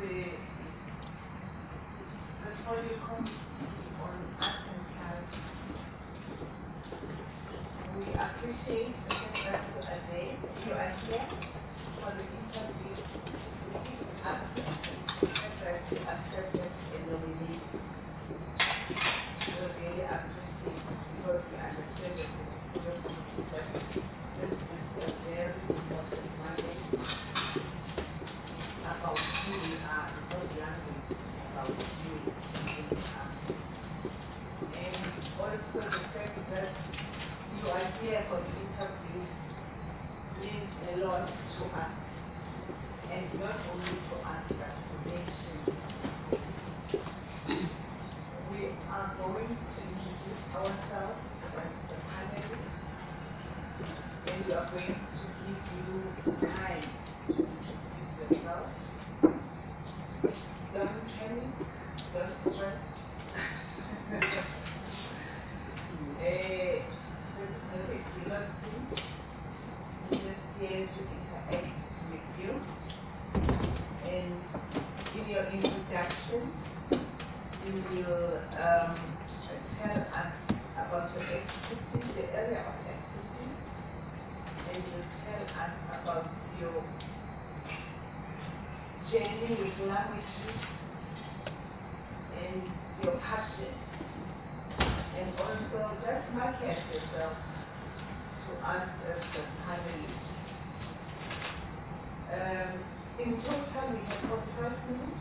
the portfolio committee on arts and culture, we appreciate the fact that you are here for the interview. We appreciate the fact that you accepted a nomination. We really appreciate because we understand that this is a very important mandate about who we are, not language, about who we are. And also the fact that you are here for the interview means a lot to us. And not only to us, but to the nation. We are going to introduce ourselves as the panelists, and we are going to give you time to introduce yourself. Don't panic, don't stress. This is not a killer thing. We're just here to interact with you. And in your introduction, you will tell us about your expertise, the area of expertise, and you will tell us about your journey with languages and your passion. And also just market yourself to us as the panelist. In total, we have 45 minutes.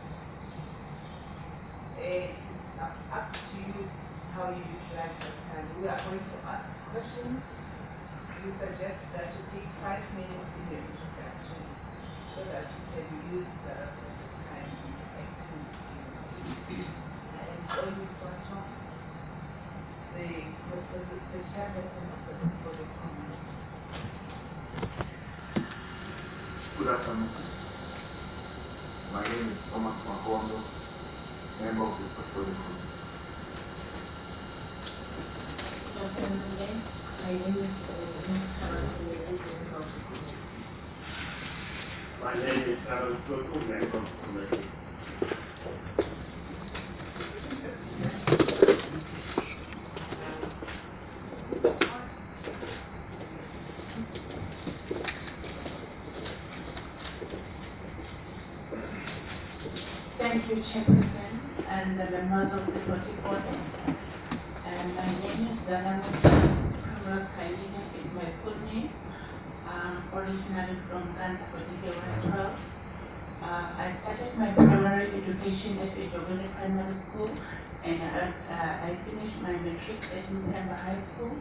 It's up to you how you utilize your time. We are going to ask questions. We suggest that you take 5 minutes in your introduction so that you can use the rest of the time interacting with you. And always start off the chairperson of the portfolio committee. Good afternoon. My name is Thomas Makondo, member of the portfolio committee. Good afternoon. My name is My name is Aaron Toto, member of the committee. Thank you, Chairperson, and the members of the portfolio. My name is Dana Primrose Kailina, is my full name. I'm originally from Ghana, Westfield. I started my primary education at Ejogene Primary School, and I finished my matric at Mpemba High School.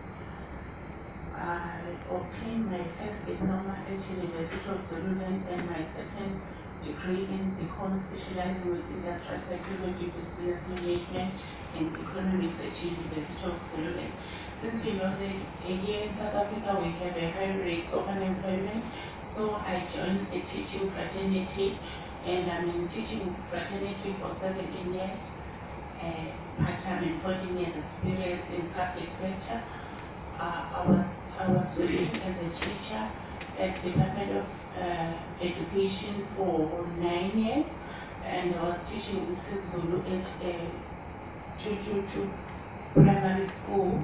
I obtained my first diploma at University of Zululand and my second degree in Econ, specializing with industrial psychology, business management, and economics at University of Zululand. Since you know that here in South Africa we have a high rate of unemployment, so I joined a teaching fraternity, and I'm in teaching fraternity for 17 years, part-time and 14 years experience in public sector. I was working as a teacher at the Department of Education for 9 years, and I was teaching in Zulu at Chuchuchu Primary School.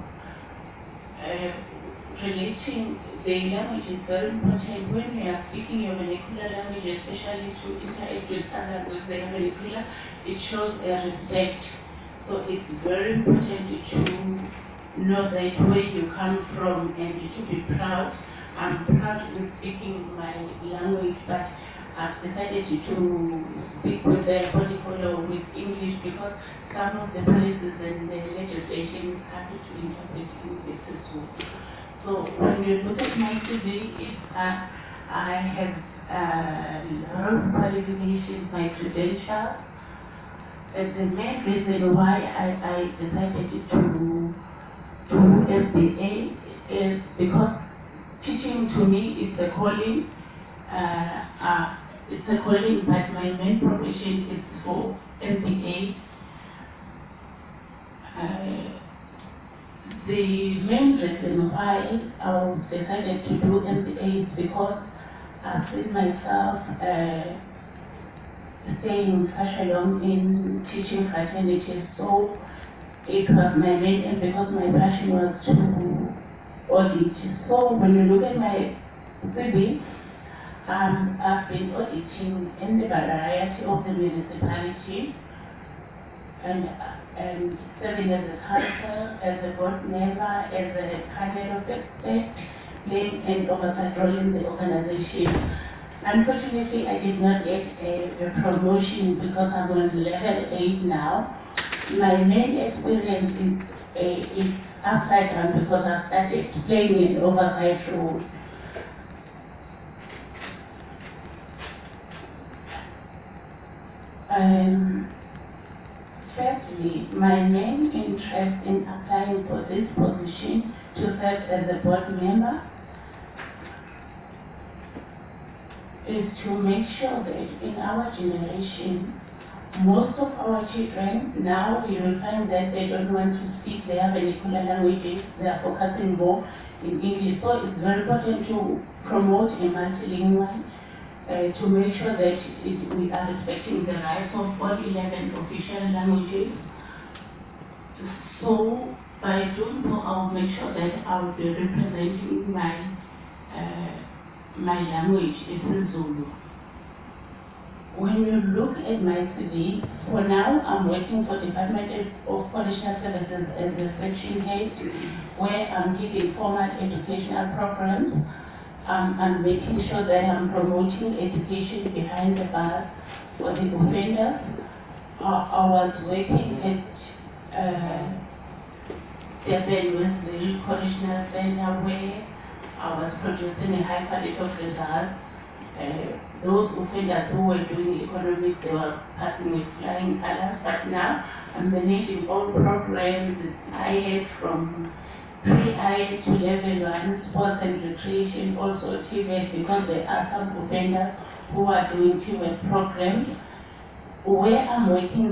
Relating the language is very important. When we are speaking your vernacular language, especially to interact with others with their vernacular, it shows a respect. So it's very important to know that where you come from and to be proud. I'm proud of speaking my language, but I've decided to speak with the portfolio with English because some of the policies and the legislation is happy to interpret English as well. So when you look at my CV, I have a lot of qualifications, my credentials. And the main reason why I decided to do MBA is because teaching to me is a calling. It's a calling, but my main profession is for MBA. The main reason why I decided to do MBA is because I've seen myself staying such a long in teaching fraternity. So it was my main aim because my passion was to audit. So when you look at my CV, I've been auditing in the variety of the municipality and serving as a council, as a board member, as a panel of experts, playing an oversight role in the organization. Unfortunately, I did not get a promotion because I'm on level 8 now. My main experience is upside down because I started playing an oversight role. Firstly, my main interest in applying for this position to serve as a board member is to make sure that in our generation, most of our children now you will find that they don't want to speak their vernacular languages, they are focusing more in English. So it's very important to promote a multilingual, to make sure that we are respecting the rights of all 11 official languages. So by doing so, I'll make sure that I'll be representing my language, isiZulu. When you look at my CV, for now I'm working for Department of Correctional Services as a section head, where I'm giving formal educational programs. I'm making sure that I'm promoting education behind the bars for the offenders. I was working at Durban Westville Correctional Center, where I was producing a high quality of results. Those offenders who were doing economics, they were passing with flying colors, but now I'm managing all programs I had from pre-I to level 1, sports and recreation, also TVET, because there are some offenders who are doing TVET programs. Where I'm working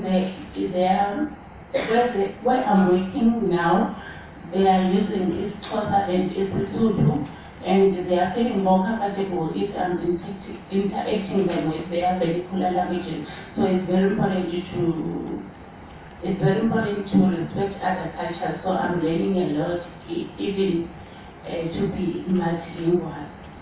where I'm working now, they are using isiXhosa and isiZulu, and they are feeling more comfortable if I'm interacting them with their vernacular languages. So it's very important to respect other cultures. So I'm learning a lot, even to be multilingual.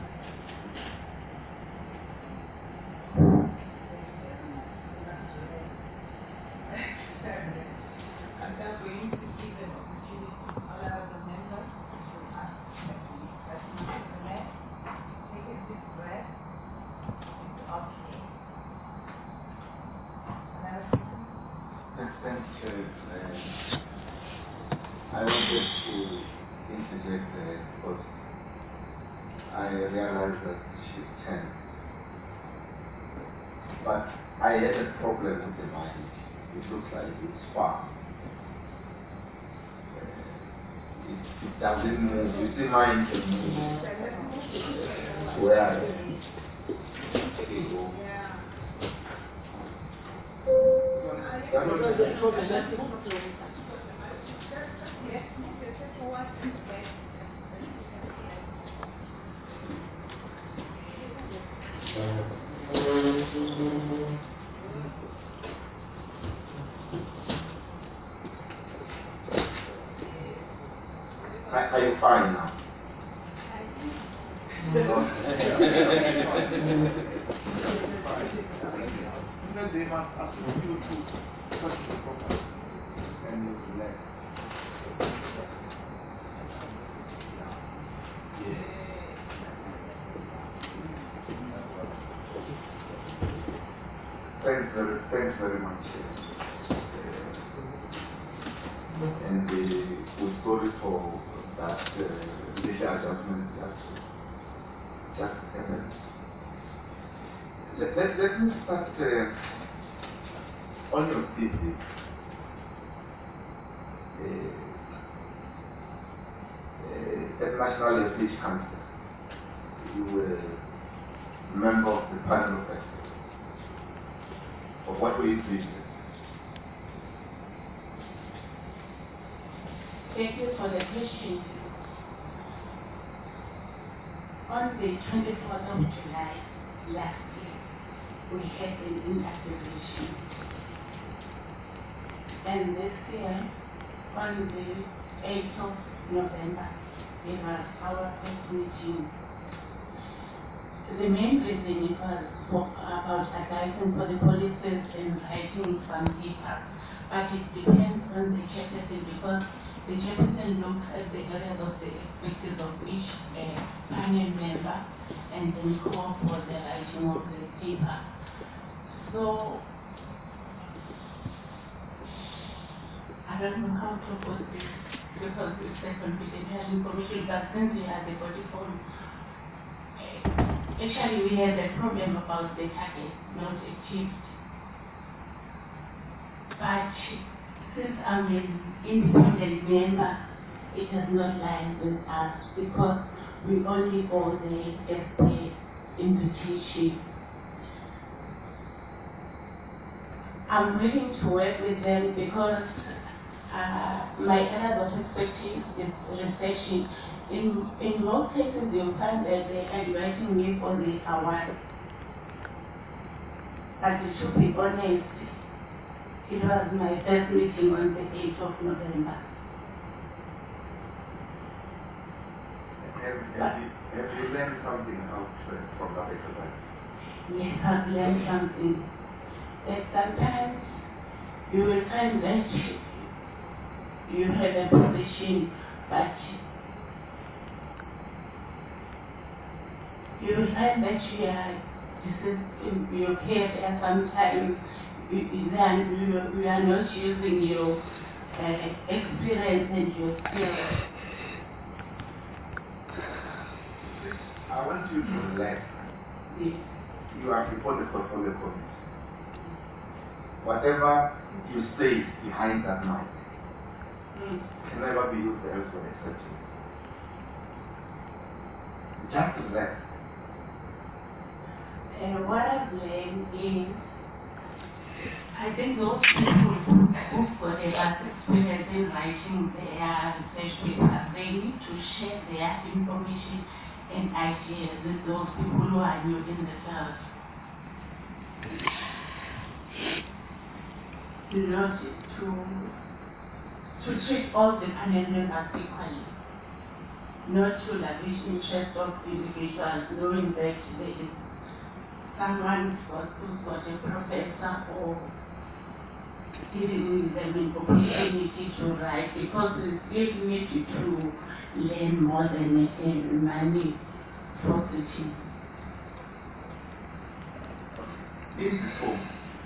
I'm now going to give an opportunity to allow the members to ask questions. But nevertheless, take a deep breath. It's okay. Thanks, I wanted to interject because I realized that she's 10. But I had a problem with the mind. It looks like it's far. It doesn't move. You see, mine can move. Where I go. Are you fine now? They must ask you to touch the property and you relax. Thanks very much. And we're sorry for that initial adjustment that just happened. Let me start on your CV. As National Heritage Council, you were a member of the panel of experts. Of what were you doing? Thank you for the question. On the 24th of July last year, we had an inactivation. And this year, on the 8th of November, we had our first meeting. The main reason it was about advising for the policies and writing some paper, but it depends on the chairperson because the chairperson looks at the areas of the expertise of each panel member and then call for the writing of the paper. So, I don't know how to put this because it's a confidential information, but since we had the 44, actually we had a problem about the target not achieved. But since I'm an independent member, it does not lie with us because we only go there as the invitation. I'm willing to work with them because my areas of expertise is researching. In most cases, you'll find that they are inviting me for the award. But to be honest, it was my first meeting on the 8th of November. Have you learned something out from that exercise? Yes, I've learned something. That sometimes you will find that you have a position, but you will find that you care there sometimes. You are not using your experience and your skills. I want you to relax. Yes. You are before the portfolio committee. Whatever you say behind that mic can never be used elsewhere except you. Just relax. What I've learned is, I think those people who've got a vast experience in writing their research papers, they need to share their information and ideas with those people who are new in the field. Not to treat all the panel members equally. Not to lavish interest of individuals, knowing that there is someone who's got a professor or giving them an opportunity to write, because we still need to learn more than money property. This is home.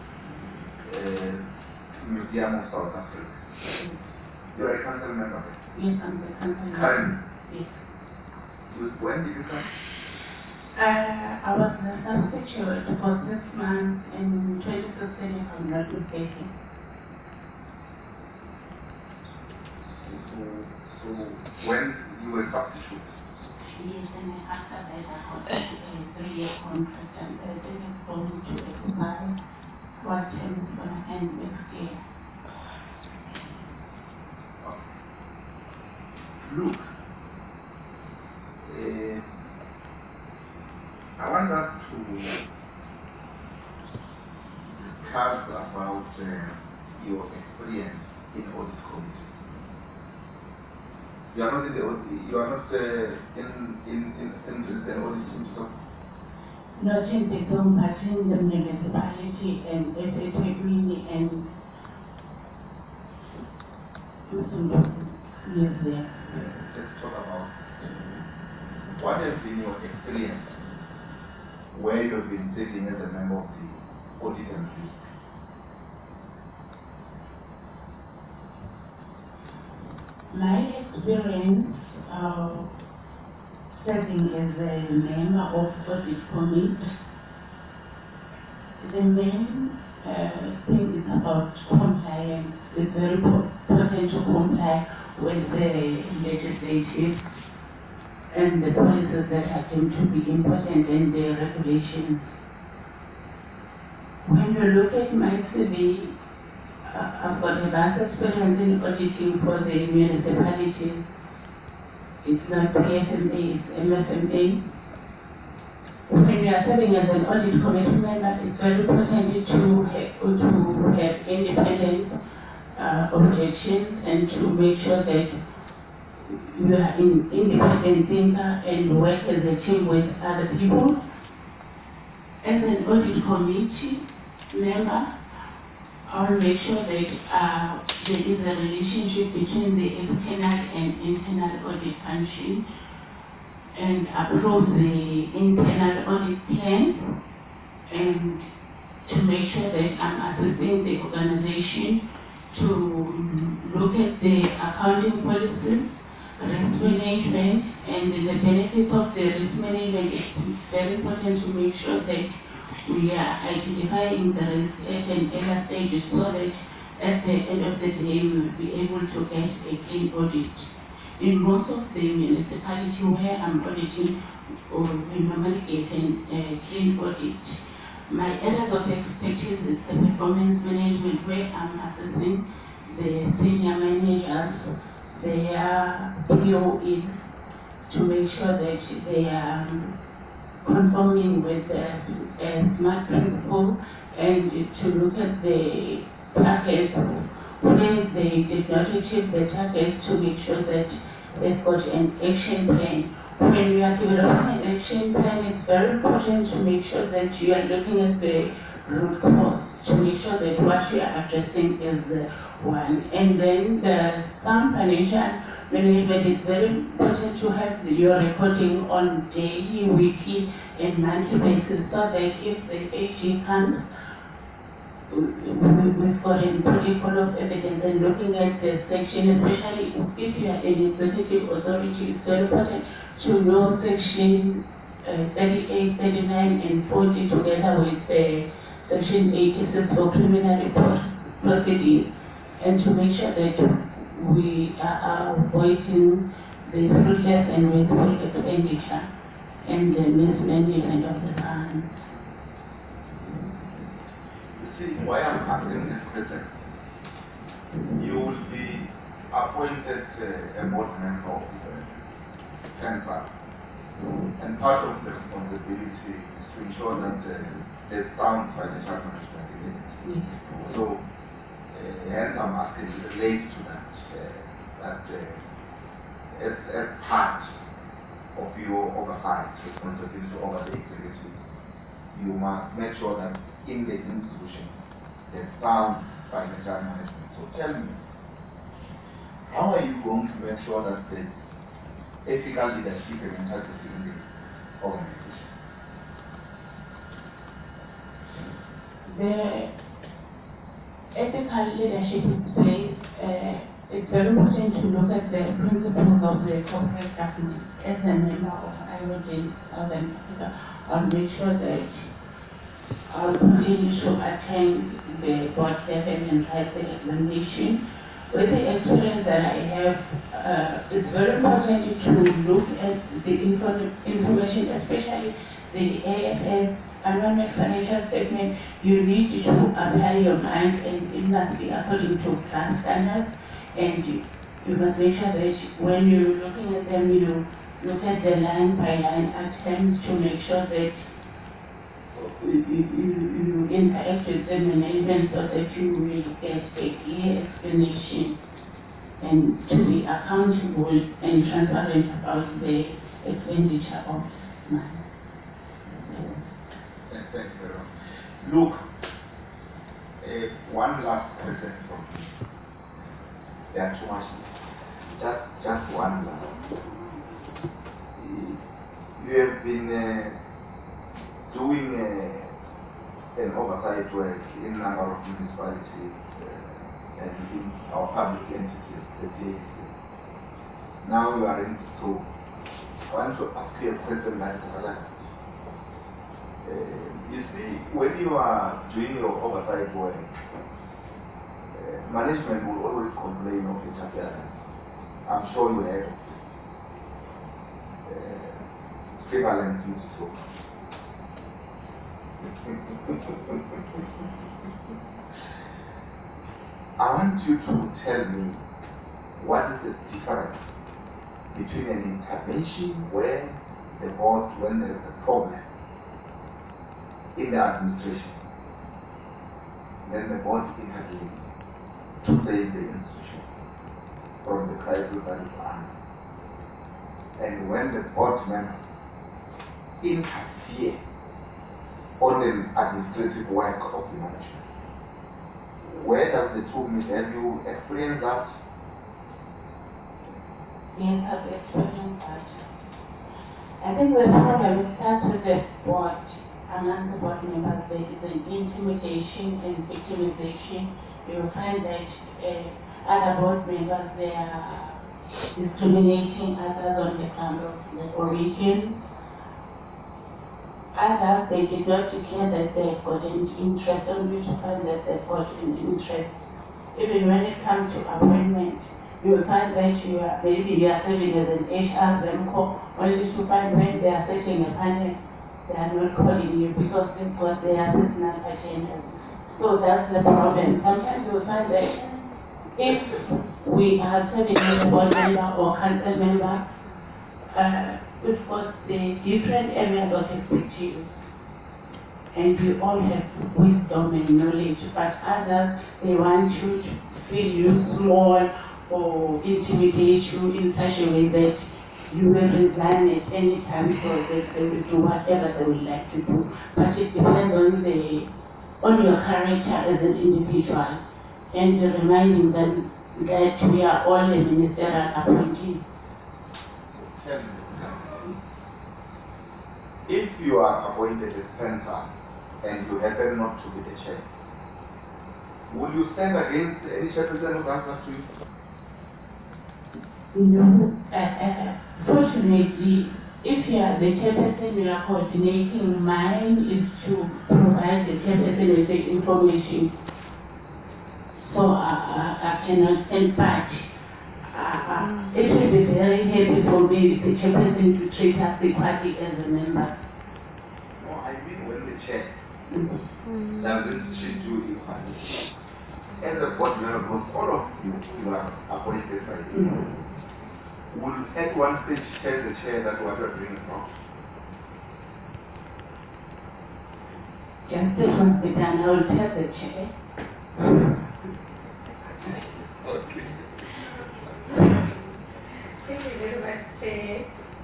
Museum of South Africa. You are a council member? Yes, I'm the council member. Currently? Yes. When did you come? I was a substitute for 6 months in 2016, if I'm not mistaken. So when you were substitute? Yes, and after that I got a 3-year contract, and I think it's going to expire. What term is going to end next year? Look, I want us to discuss about your experience in audit committee. You are not in the audit, you are not in the audit committee. Not in the zone, but in the municipality and FHMini and museum. Let's talk about what has been your experience where you have been sitting as a member of the audit and risk. My experience serving as a member of audit committee, the main thing is about compliance. It's very important to comply with the legislative and the policies that are deemed to be important and the regulations. When you look at my CV, I've got a vast experience in auditing for the municipalities. It's not PFMA, it's MFMA. when you are serving as an audit committee member, it's very important to have independent objections and to make sure that you are an independent thinker and work as a team with other people. As an audit committee member, I will make sure that there is a relationship between the external and internal audit function and approve the internal audit plan and to make sure that I'm assisting the organization to look at the accounting policies, risk management, and the benefits of the risk management. It's very important to make sure that we are identifying the risk at an early stage so that at the end of the day we will be able to get a clean audit. In most of the municipalities where I'm auditing, we normally get a clean audit. My areas of expertise is the performance management, where I'm assessing the senior managers, their POEs, to make sure that they are conforming with the SMART principle, and to look at the targets where they did not achieve the targets, to make sure that they've got an action plan. When you are developing an action plan, it's very important to make sure that you are looking at the root cause, to make sure that what you are addressing is the one. And then the some financial management is very important to have your reporting on daily, weekly, and monthly basis, so that if the AG comes, we've got a protocol of evidence and looking at the section, especially if you are an executive authority, it's very important to know section 38, 39, and 40 together with section 86 for criminal proceedings, and to make sure that we are avoiding the fruitless and wasteful expenditure and the mismanagement of the funds. See, why I'm asking this question, you will be appointed a board member of CANSA, and part of the responsibility is to ensure that there's sound financial management in it. So, hence I'm asking you relate to that, as part of your oversight responsibility over the executive, you must make sure that in the institution there's sound financial management. So tell me, how are you going to make sure that there's ethical leadership and integrity in the organization? The ethical leadership is placed, it's very important to look at the principles of the corporate governance. As a member of IOD Southern Africa, I'll make sure that I'll continue to attend the board level and write the examination. With the experience that I have, it's very important to look at the information, especially the AFS, annual financial statement. You need to apply your mind, and it must be according to class standards, and you must make sure that when you're looking at them, you look at the line by line items to make sure that you interact with the management so that you will get a clear explanation and to be accountable and transparent about the expenditure of money. Thank you very much. Look, one last question from me. There are too much. Just one last. You have been doing an oversight work in a number of municipalities and in our public entities, the DAC. Now you are in school. I want to ask you a question like that. You see, when you are doing your oversight work, management will always complain of interference. I'm sure you heard of it. Prevalent use so. I want you to tell me what is the difference between an intervention where the board, when there is a problem, in the administration, then the board intervenes to save the institution from the crisis that is under. And when the board members interfere on the administrative work of the management, where does the two meet? Have you experienced that? Yes, I've experienced that. I think the problem starts with the board. Among the board members, there is an intimidation and victimization. You will find that other board members, they are discriminating others on the ground of the origin. Others, they did not declare that they've got an interest, only to find that they've got an interest. Even when it comes to appointment, you will find that maybe you are serving as an HR Zemco, only to find when they are setting a panel, they are not calling you because they've got their personal agendas. So that's the problem. Sometimes you will find that if we are serving as a board member or council member, we've got the different areas of expertise, and we all have wisdom and knowledge, but others, they want you to feel you small or intimidate you in such a way that you will resign at any time so that they will do whatever they would like to do. But it depends on your character as an individual, and reminding them that we are all a ministerial appointee. If you are appointed as censor and you happen not to be the chair, will you stand against any chairperson who answers to you? No. Fortunately, if you are the chairperson, you are coordinating. Mine is to provide the chairperson with the information. So I cannot stand back. It will be very heavy for me, the chairperson, to treat us equally as a member. No, I mean when the chair doesn't treat you equally. As a board member, because all of you are appointed by you, will at one stage tell the chair that what you are doing is wrong? Just this must be done. I will tell the chair. Okay. Thank you very much, Chair.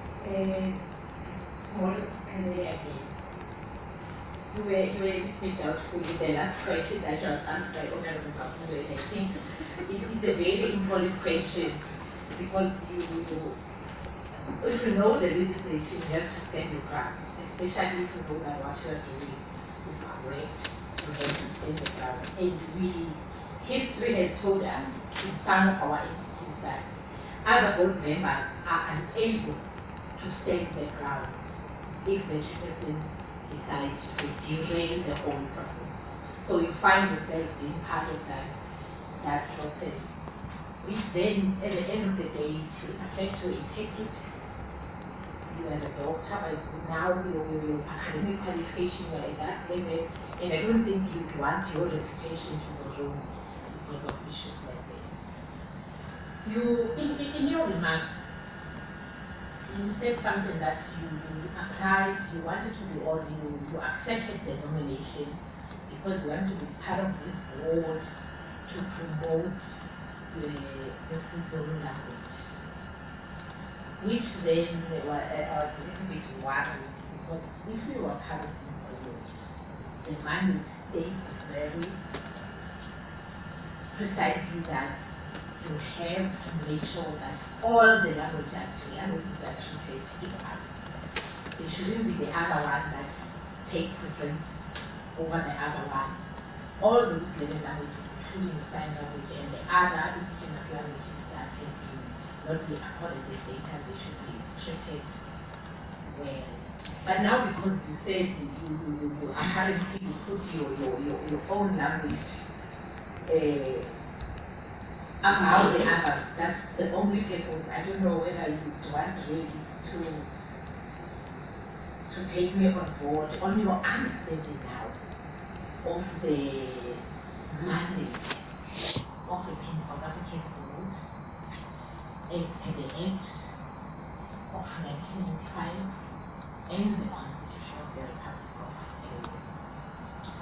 You were a bit doubtful with the last question that was asked by Honorable Kapulo, and I think it is a very important question because if you know the legislation, you have to stand your ground, especially if you know that what you are doing is correct, you have to stand your ground. And history has told us in some of our institutions that other board members are unable to stand their ground if the chairperson decides to derail the whole process. So you find yourself being part of that process, which then, at the end of the day, to affect your integrity. You are a doctor, but now your academic qualification, you are at that level, and I don't think you want your reputation to go wrong because of issues like this. In your remarks, you said something that you applied, you wanted to be, or you accepted the nomination because you want to be part of this board to promote the Sezulu language. Which then was a little bit worried because if you were part of this board, the mandate states very precisely that you have to make sure that all the languages are treated equally. It shouldn't be the other one that takes preference over the other one. All those 11 languages, including the sign language and the other indigenous languages that have been not be accorded the data, they should be treated well. But now because you said you apparently put your own language among the others, that's the only purpose. I don't know whether you want really to take me on board on your understanding now of the mandate of the South African Board as per the Act of 1995 and the Constitution of the Republic of Kenya.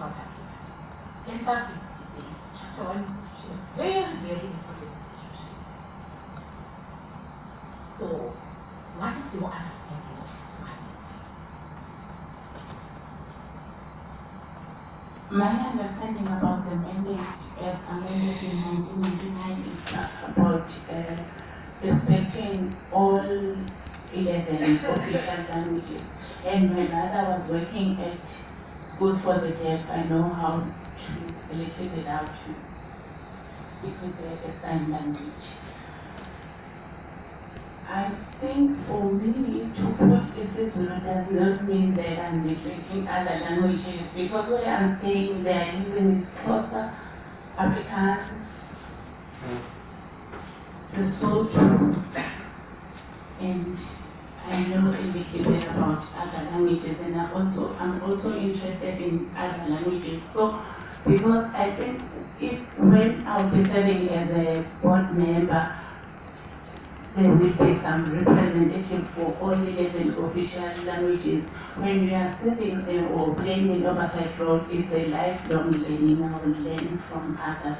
South Africa. Empathy is chapter 1 is a very, very important institution. So, what is your understanding of mandate? My understanding about the mandate as amended in 1999 is about respecting all 11 official languages. And when I was working at Schools for the Deaf, I know how to elicit it out to speak with the sign language. I think for me, to put isiZulu does not mean that I'm neglecting other languages, because what I'm saying they're using is Xhosa, Afrikaans, Lesotho, and I know a little bit about other languages, and I'm also interested in other languages. So, because I think when I'll be serving as a board member, there will be some representation for all 11 official languages. When you are sitting or playing an oversight role, it's a lifelong learning. I will learn from others.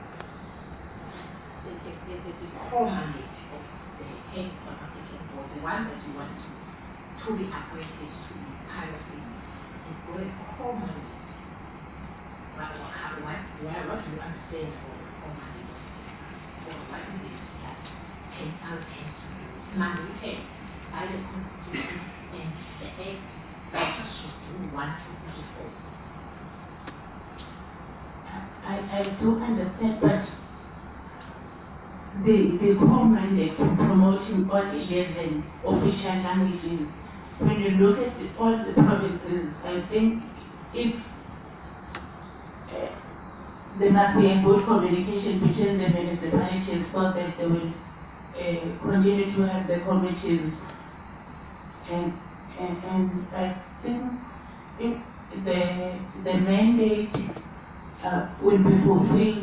The core mandate of the head South African board, the one that you want to be appointed to kind of thing, is going to core mandate. What do you understand for the core mandate? Or what is it that mandated by the Constitution and the Act Section 144? I do understand, but the core mandate to promoting all 11 official languages, when you look at all the provinces, I think if there must be a good communication between the municipalities so that they will continue to have the committees, and I think if the mandate will be fulfilled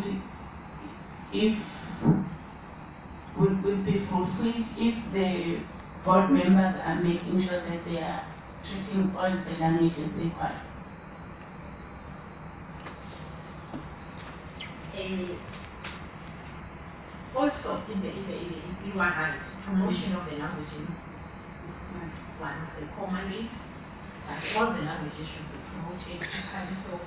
if the board members are making sure that they are treating all the languages equal. Also, you are right, promotion of the languages is one of the core mandates, that all the languages should be promoted equally. So,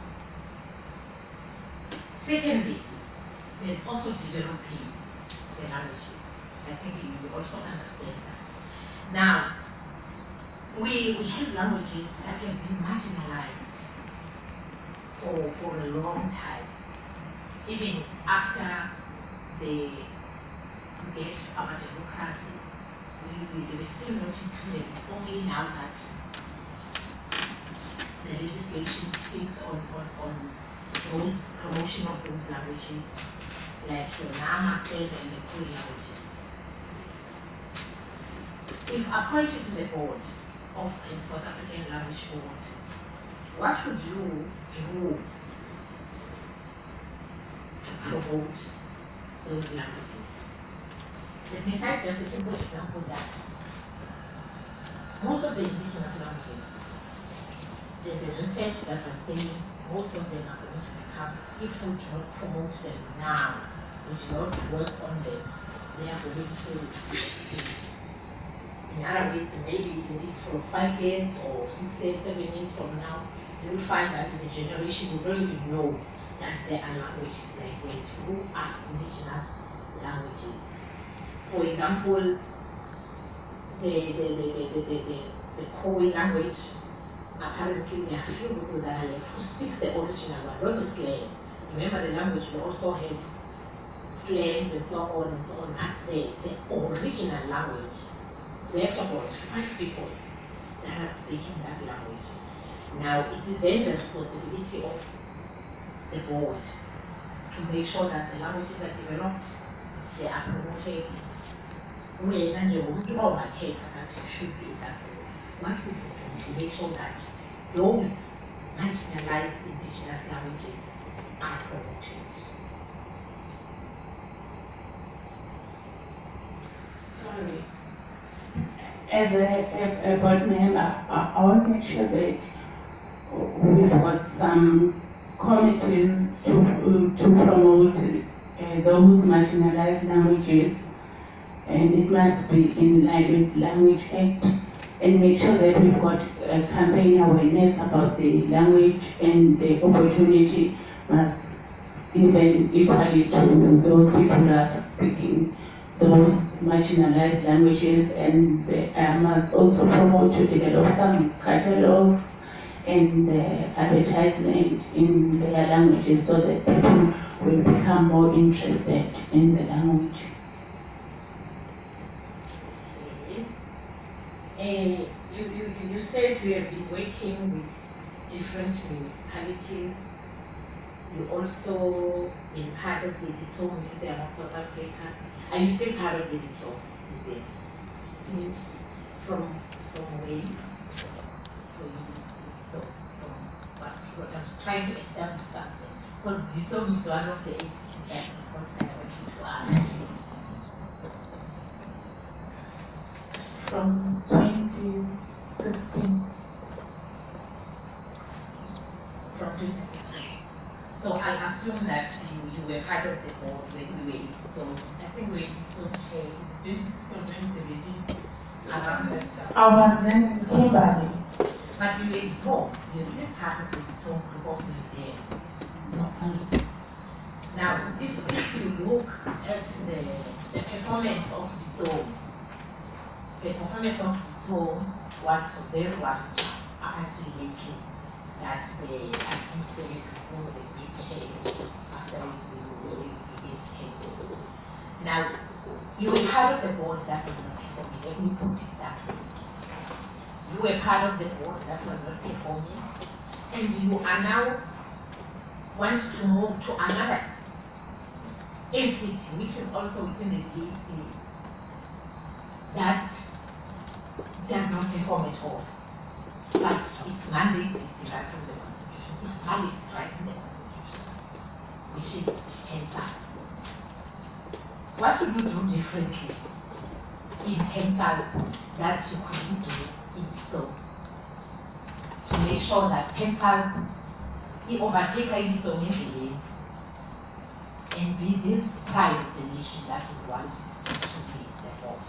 secondly, there's also developing the languages. I think you will also understand that. Now, we have languages that have been marginalized for a long time. Even after the death of our democracy, we were still not included. It's only now that the legislation speaks on those promotion of those languages, like the Nama and the Khoi languages. If appointed to the board of the South African Language Board, what should you do to promote those languages? Let me cite just a simple example that most of the indigenous languages, there's a research that was saying most of them are going to become, if we do not promote them now, we do not work on them, they are going to, in other words, maybe in this for 5 years or 6 years, 7 years from now, you will find that the generation will don't even know that there are languages like that who are indigenous languages. For example, the Khoi language, apparently there are few people that are left who speak the original one, not the slang. Remember, the language will also have slangs and so on and so on. That's the original language. We have about 5 people that are speaking that language. Now, it is then the responsibility of the board to make sure that the languages are developed, they are promoted. We and the would overtake that it should be that way. What we do to make sure that those marginalized indigenous languages are promoted. Sorry. As a board member, I want to make sure that we've got some committees to promote those marginalized languages, and it must be in line with Language Act, and make sure that we've got campaign awareness about the language, and the opportunity must given equally to those people who are speaking those marginalized languages, and must also promote to develop some catalogs and advertisement in their languages so that people will become more interested in the language. You said you have been working with different municipalities. You also been part of the Digital Museum of South Africa. Are you still part of the Digital Museum? Yes. From where? What I'm trying to establish something. Because Digital is one of the entities that I wanted to ask. From 2016. From 2016. So I assume that you were part of the board when you were in. So I think when you took this convention around that time. I was then in Kimberley. But you were involved. You were still part of the Digital group of museums. Now, if you look at the performance of the performance of Digital was very well up until lately. That I think there is no big change after the change. Now, you were part of the board that was not performing. Let me put it that way. You were part of the board that was not performing, and you are now want to move to another entity, which is also within the DAC, that does not perform at all. But its mandate is derived from the Constitution. Its mandate is right in the Constitution, which is TEMSA. What should you do differently in TEMSA that you couldn't do in so? To make sure that TEMSA overtake this domain and be this pride of the nation that is what should be the force.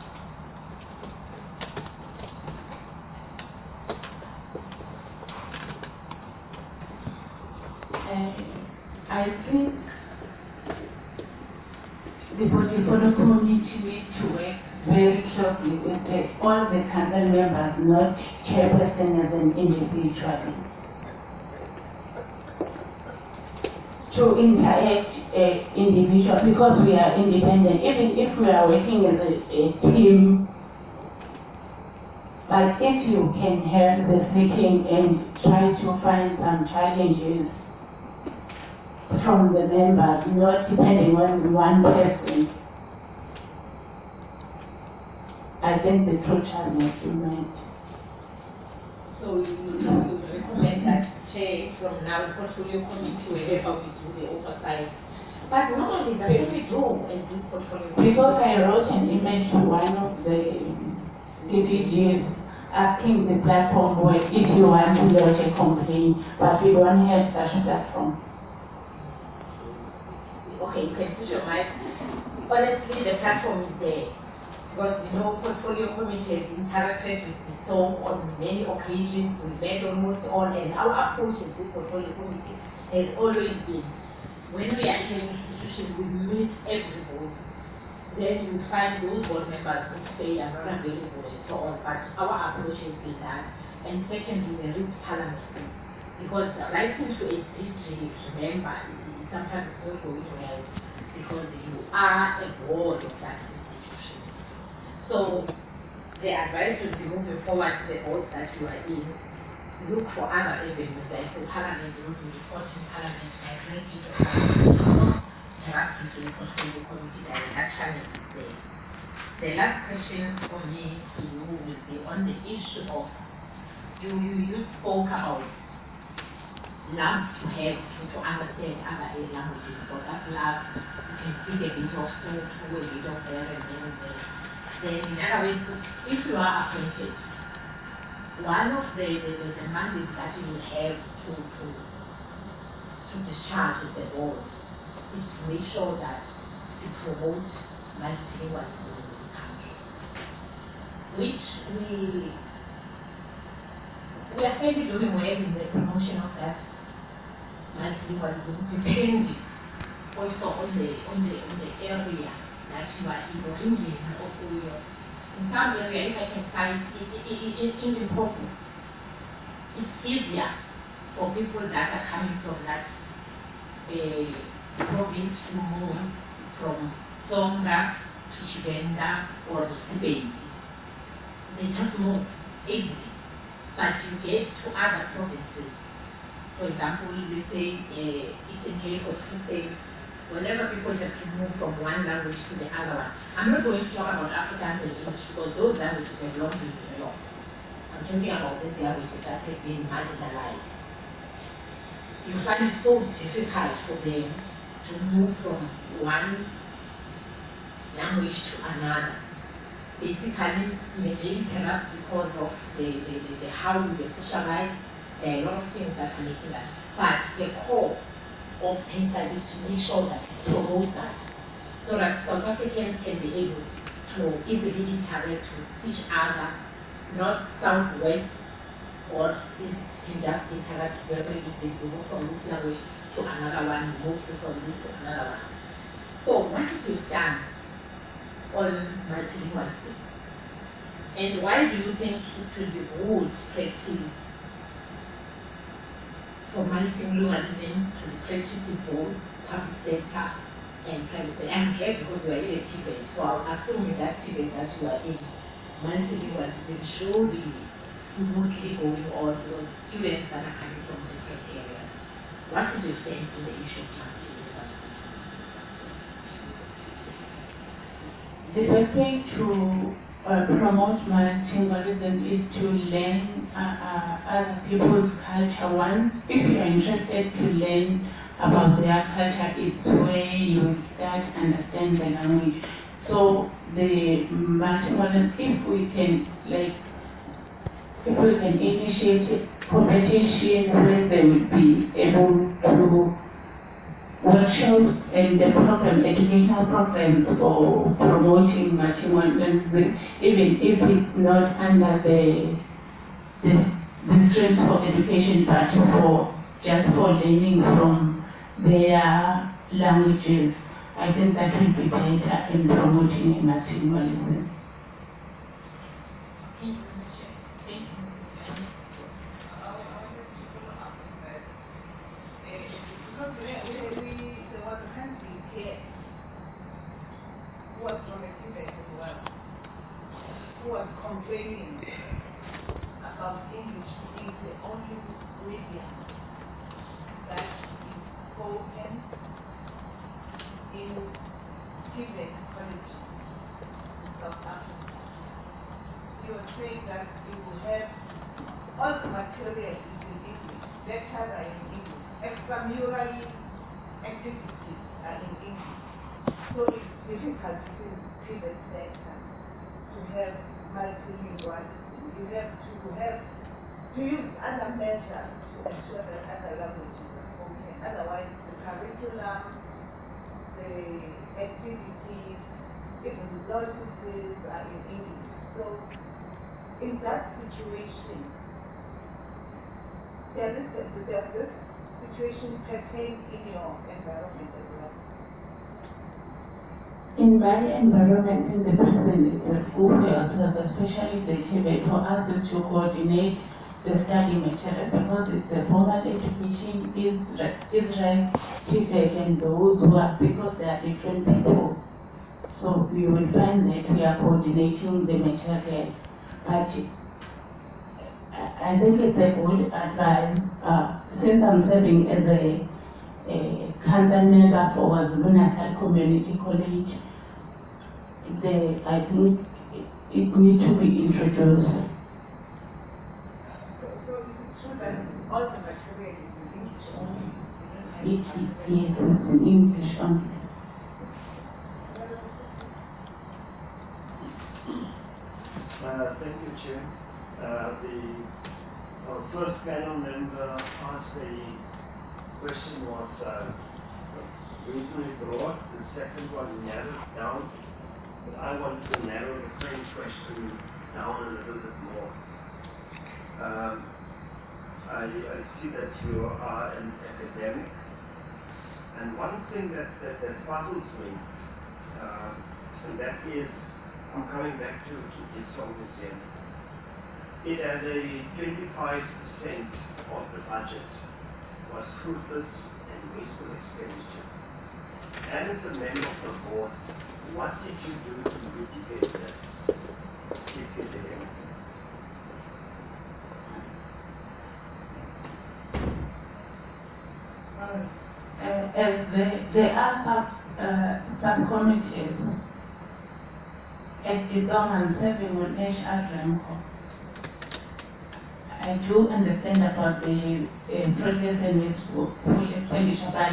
I think the portfolio community needs to work very closely with all the council members, not chairperson as an individual, to interact individual, because we are independent. Even if we are working as a team, but if you can help the seeking and try to find some challenges from the members, not depending on one person, I think the true challenge is met. So you recommend that chair from now the portfolio committee wherever we do the oversight. But not only that, what we do and do portfolio. Because I wrote an email to one of the DPGs asking the platform where if you want to lodge a complaint, but we don't have such a platform. Okay, you can put your mind. Honestly, the platform is there. Because portfolio committee has interacted with the SOM on many occasions. We met almost all, and our approach as this portfolio committee has always been, when we are in an institution, we meet everybody. Then you find those board members who say are not available and so on. But our approach has been that. And secondly, there is parliament. Because writing to a district member is sometimes not going well, because you are a board of that institution. So the advice would be moving forward to the board that you are in, look for other avenues, like the parliament, you will report in parliament, migrate to the parliament, perhaps into the portfolio committee, that challenge is there. The last question for me to you will be on the issue of, you spoke about love to have to understand other languages, because that love, you can speak a bit of Sotho, a bit of there and there. Then in other words, if you are appointed, one of the mandates that you have to discharge the role is to make sure that we promote multilingualism in the country, which we are fairly doing well in the promotion of that multilingualism, depending also on the area that you are in or in some areas, if I can find in Limpopo, it's easier for people that are coming from that province to move from Songa to Chibenda or Sibeni. They just move easily. But you get to other provinces. For example, they say it's a case of two states. Whenever people have to move from one language to the other one. I'm not going to talk about Afrikaans and English because those languages have long been developed. I'm talking about these languages that have been marginalized. You find it so difficult for them to move from one language to another. Basically, maybe perhaps because of the how they socialize, there are a lot of things that are making that. But the core of NSAID is to make sure that it promotes that, so that South Africans can be able to easily interact with each other, not southwest, or this can just interact wherever it is. We move from this language to another one, move from this to another one. So what is it done on multilingualism? And why do you think it will be good practice for multilingualism to be practiced in both public sector and private sector? I'm glad because we are in a Tibet, so I'll assume in that Tibet that you are in, multilingualism should be smoothly going on with students that are coming from different areas. What is your sense in the issue of multilingualism? The best way to promote multilingualism is to learn other people's culture. Once, if you are interested to learn about their culture, it's where you start understand the language. So the multilingualism, if we can initiate competition where they will be able to workshops and the educational programs for promoting multilingualism, even if it's not under the Strength for Education, but just for learning from their languages. I think that will be better in promoting multilingualism. Was from a Tibet as well, who was complaining about English being the only medium that is spoken in Tibet college in South Africa. He was saying that you will have all the material is in English, lectures are in English, extramural activities are in English. So it's difficult in Tibet sector to have multilingualism. You have to use other measures to ensure that other languages are spoken. Otherwise, the curriculum, the activities, even the notices are in English. So, in that situation, does this situation pertain in your environment as well? In my environment, in the prison, the school classes, especially the Tibet, for us is to coordinate the study material because it's a formal education, Israel, Tibet, and those who are, because they are different people. So we will find that we are coordinating the material. But I think it's a good advice. Since I'm serving as a council member for KwaZulu-Natal Community College, I think it needs to be introduced. So is it true that all the material is in English only? Yes, it's in English only. Thank you, Chair. Our first panel member asked a question was reasonably broad. The second one narrowed down. But I want to narrow the same question down a little bit more. I see that you are an academic, and one thing that puzzles me, and that is, I'm coming back to the Song Museum. It has a 25% of the budget was fruitless and wasteful expenditure. And as a member of the board, what did you do to mitigate that? If you did anything? As there are subcommittees at the Donald serving on HRMCO. I do understand about the process and its full expenditure, but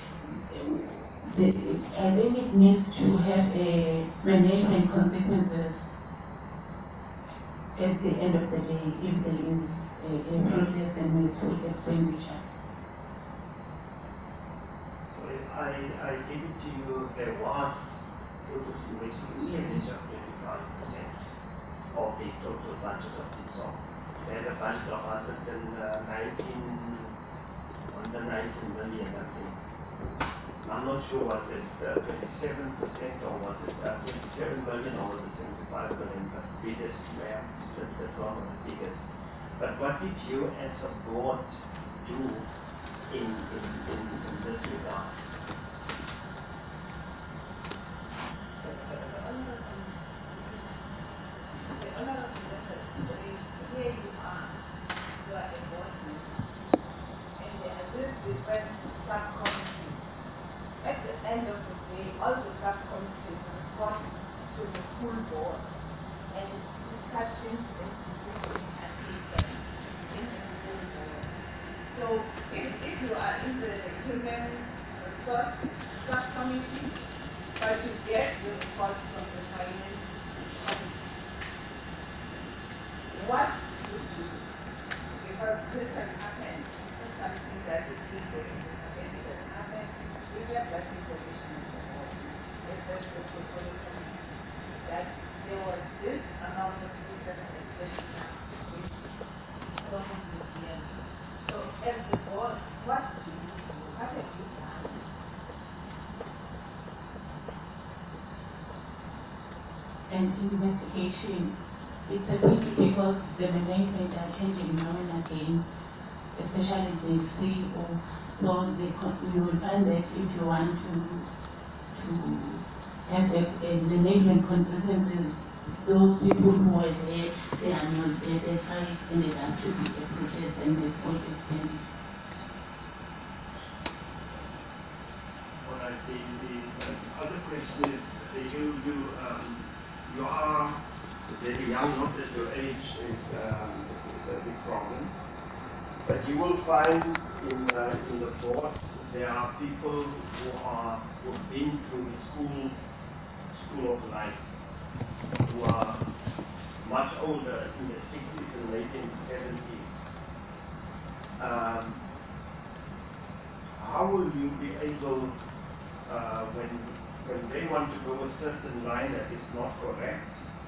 I think it needs to have a management consequences at the end of the day if there is a process and its full expenditure. I give it to you, there was total expenditure of 25% of the total budget of the song. They had a budget of 19 million, I think. I'm not sure was it 27% or was it 27 million or was it 75 million, but figures may have split that wrong on the figures. But what did you as a board do in this regard? Here you are a board member, and there are these different subcommittees. At the end of the day, all the subcommittees report to the full board, and discussions and decisions are taken in the full board. So if you are in the human resource subcommittee, but you get the report from the finance committee, what to do? Because this has happened. It's something that is legal. It has happened. We get that information in the board. It says the proposal that there was this amount of research and expenditure in Donald Museum. So as the board, what do you do? What have you done? An investigation. It's a pity because the management are changing now and again, especially the CEO. So you will find that if you want to have a management consistency, those people who were there, they are not there. Their fight ended up to be a protest and they fought extended. All right. The other question is, you are very young, not that your age is a big problem, but you will find in the board there are people who've been through the school of life, who are much older, in the 60s and late 70s. How will you be able, when they want to go a certain line that is not correct,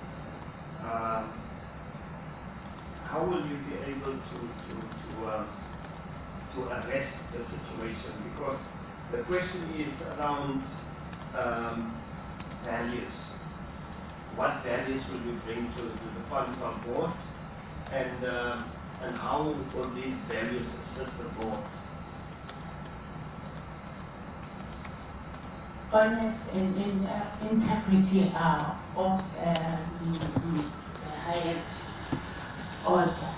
how will you be able to arrest the situation? Because the question is around values. What values will you bring to the funds on board, and how will these values assist the board? Honest and integrity are of the highest order.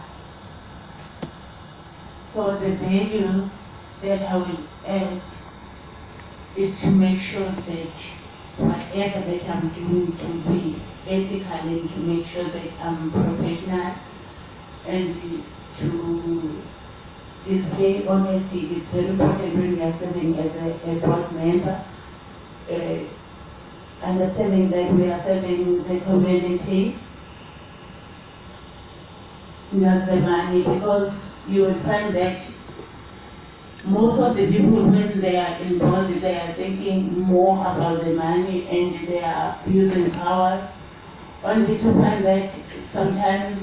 So the value that I will add is to make sure that whatever that I'm doing to be ethical and to make sure that I'm professional and to display honesty. It's very important when you are serving as a board member. Understanding that we are serving the community, not the money, because you will find that most of the people, when they are involved, they are thinking more about the money and they are abusing power, only to find that sometimes,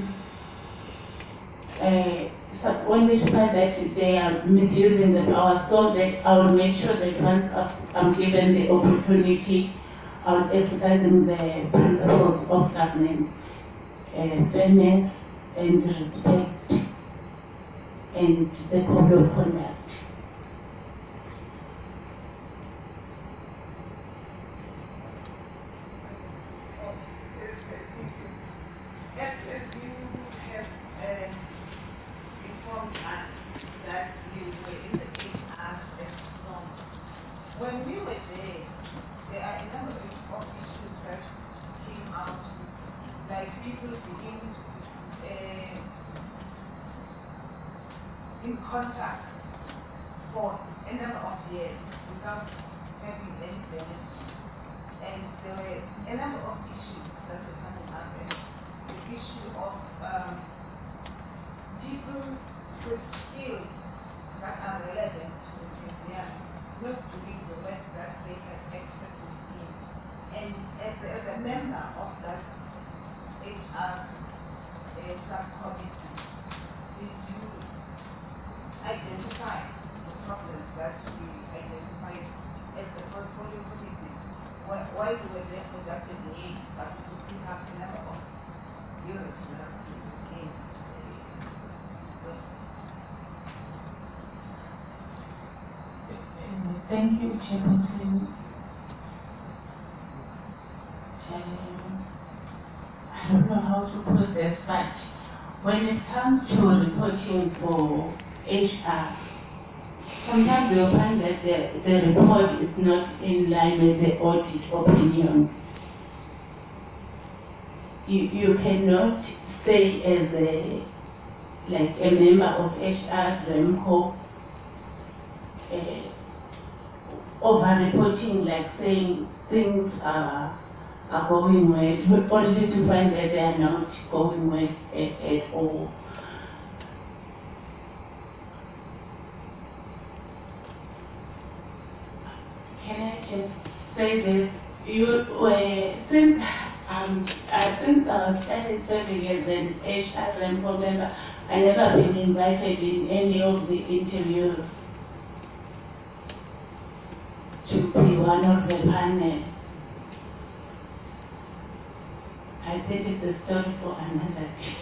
only to find that they are misusing the power. So that I will make sure that once I'm given the opportunity, I'll emphasizing the principles of governance, fairness and respect, and the code of conduct. As you have informed us that you were in the HR song, when we were there are a number of issues that came out, like people being in contact for a number of years without having any benefit. And there were a number of issues that were coming up, and the issue of people with skills that are relevant to the career not doing the work that they have expertise in. And as a member of that HR subcommittee, did you identify the problems that we identified as the portfolio committee? Why we were there conducting the aid, but we still have a number of units that came. Thank you, Chairperson. I don't know how to put this, but when it comes to reporting for HR, sometimes you'll find that the report is not in line with the audit opinion. You cannot say as a member of HR, REMCO, over-reporting, like saying things are going well, only to find that they are not going well at all. Can I just say this? Since I started serving as an HR REMCO member, I never been invited in any of the interviews to be one of the panel. I think it's a story for another day.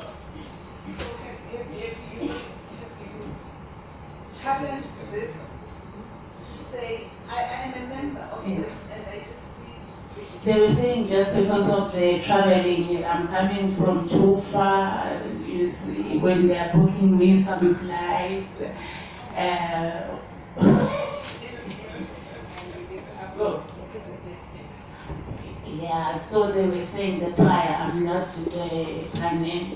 Have you challenged this to say, I am a member of this and I just see? They were saying just because of the traveling, I'm coming from too far, you see, when they are booking me some flights. Yeah, so they were saying that's why I'm not the panel.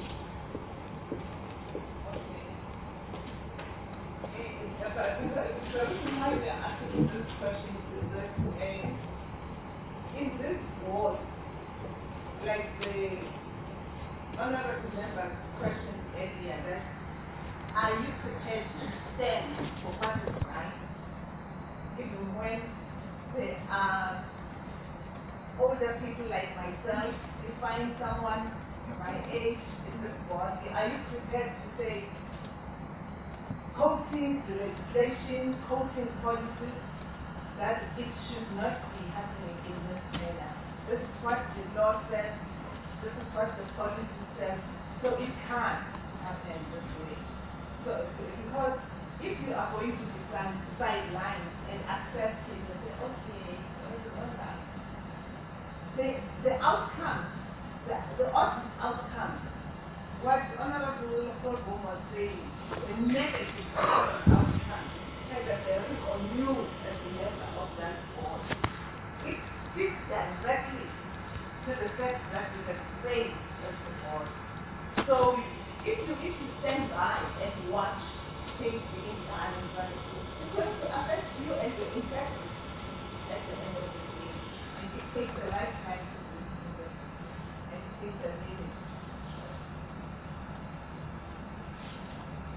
The reason why we are asking this question is that in this ward, like the honorable member questioned earlier, that are you prepared to stand for what is right, even when there are older people like myself, you find someone my age in this board, are you prepared to say, quoting the legislation, quoting policies, that it should not be happening in this manner? This is what the law says, this is what the policy says, so it can't happen this way. So, because if you are going to be sidelined and accept it and say, okay, all right. The outcome, the audit outcome, what Honorable Paul was saying, the negative outcome, is that there is on you as a member of that board. It speaks directly to the fact that you have failed as a board. So if you stand by and watch things being done in front of you, it's going to affect you and your integrity at the end of the day. And it takes a lifetime to do this. And it takes a minute.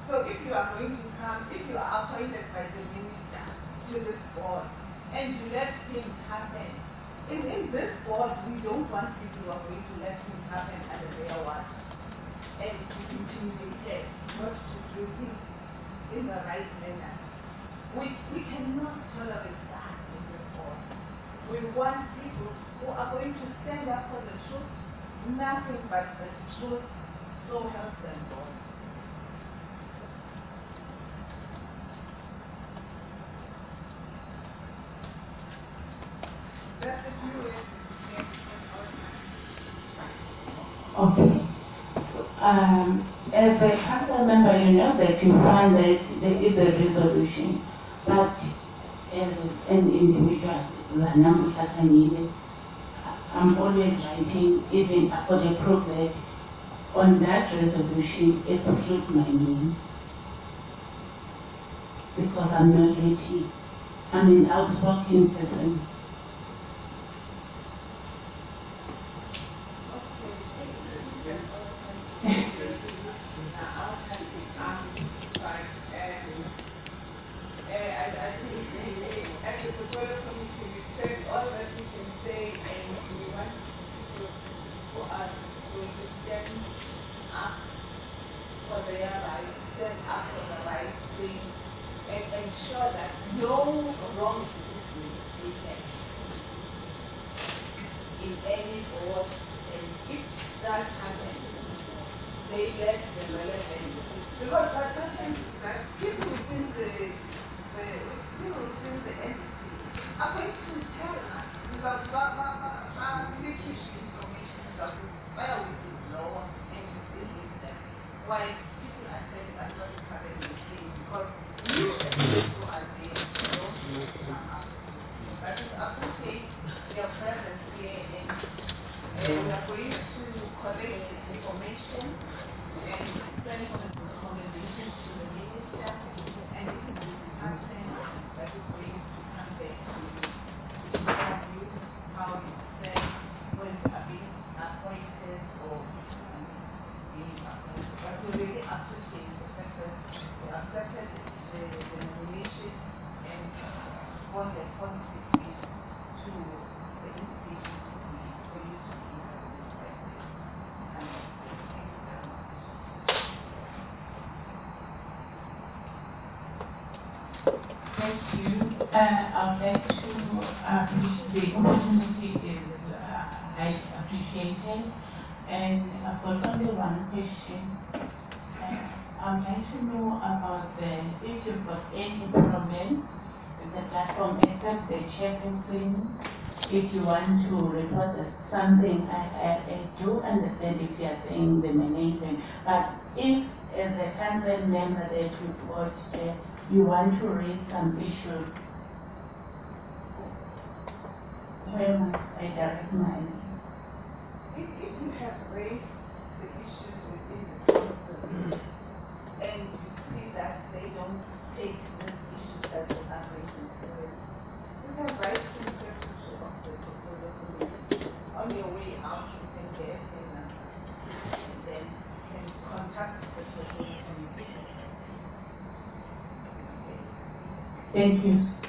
So if you are going to come, if you are appointed by the minister to this board, and you let things happen, in this board, we don't want people who are going to let things happen at their watch and to intimidate, not to do things in the right manner. We cannot tolerate that in this board. We want people who are going to stand up for the truth, nothing but the truth, so help them, Lord. That's the new way Okay. As a council member, you know that you find that there is a resolution, but as an individual, I'm always writing, even for the progress on that resolution, exclude my name, because I'm not ready. I'm an outspoken person. ensure that no wrong is taken in any board, and if that happens, they let the relevant, because that happens that people within the entity are going to tell us because this issue information about why are we low and why people are saying that's what is happening in the city, because usually people are saying don't come up. But it's appreciate your presence here, and we are going to collect this information and send recommendations to the minister, and this is the department that is going to come back to you to tell you how it's spent, when you are being appointed or being appointed. But we really appreciate the fact that you accepted the nomination and responded positively to the invitation for you to be respected. And thank you very much. Thank you. I'd like to appreciate the opportunity is highly appreciated. And I've got only one question. I'd like to know about if you've got any problem with the platform except the chairperson. If you want to report something, I do understand if you are saying the management. But if as a council member that report, you want to raise some issues, where must I direct mine? If you have raised the issues within the council and you see that they don't take these issues as an agreement, you can write to the secretary of the portfolio committee. On your way out, you can get a number and then you can contact the portfolio committee. Thank you.